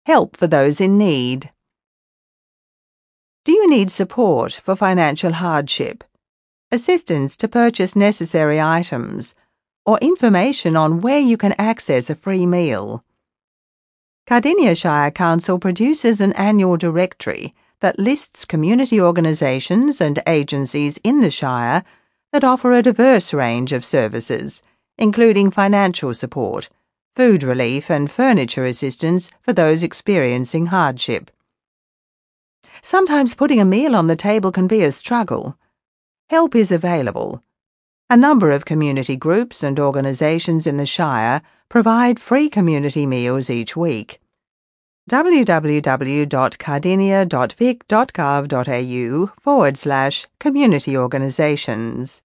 Help for those in need. Do you need support for financial hardship, assistance to purchase necessary items, or information on where you can access a free meal? Cardinia Shire Council produces an annual directory that lists community organisations and agencies in the Shire that offer a diverse range of services, including financial support, food relief and furniture assistance for those experiencing hardship. Sometimes putting a meal on the table can be a struggle. Help is available. A number of community groups and organisations in the Shire provide free community meals each week. www.cardinia.vic.gov.au/community organisations